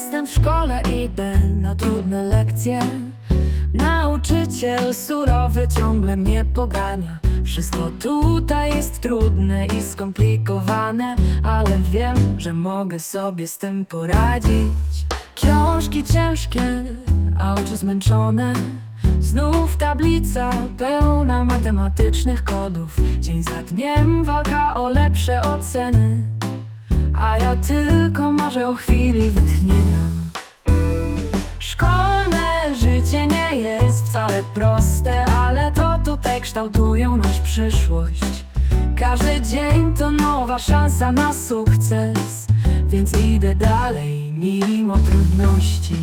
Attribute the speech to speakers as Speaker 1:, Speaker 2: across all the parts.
Speaker 1: Jestem w szkole, idę na trudne lekcje. Nauczyciel surowy ciągle mnie pogania. Wszystko tutaj jest trudne i skomplikowane, ale wiem, że mogę sobie z tym poradzić. Książki ciężkie, a oczy zmęczone. Znów tablica pełna matematycznych kodów. Dzień za dniem walka o lepsze oceny, a ja tylko marzę o chwili wytchnienia. Szkolne życie nie jest wcale proste, ale to tutaj kształtują nasz przyszłość. Każdy dzień to nowa szansa na sukces, więc idę dalej mimo trudności.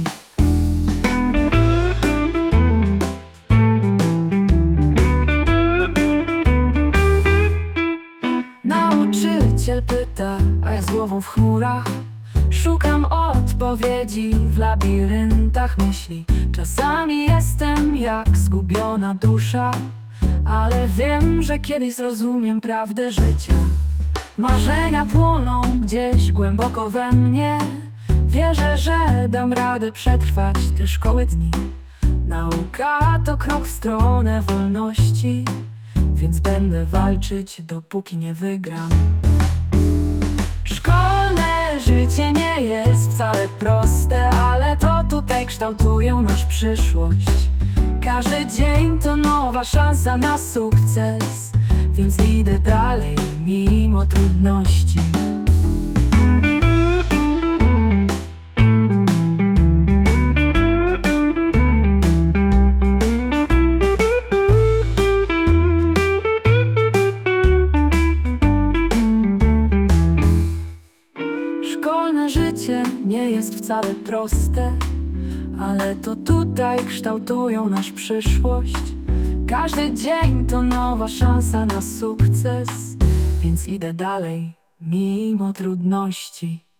Speaker 1: Nauczyciel pyta, a ja z głową w chmurach szukam odpowiedzi w labiryntach myśli. Czasami jestem jak zgubiona dusza, ale wiem, że kiedyś zrozumiem prawdę życia. Marzenia płoną gdzieś głęboko we mnie. Wierzę, że dam radę przetrwać te szkoły dni. Nauka to krok w stronę wolności, więc będę walczyć, dopóki nie wygram. Szkolne życie nie jest wcale proste, ale to tutaj kształtują nasz przyszłość. Każdy dzień to nowa szansa na sukces, więc idę dalej mimo trudności. Szkolne życie nie jest wcale proste, ale to tutaj kształtują nasz przyszłość. Każdy dzień to nowa szansa na sukces, więc idę dalej mimo trudności.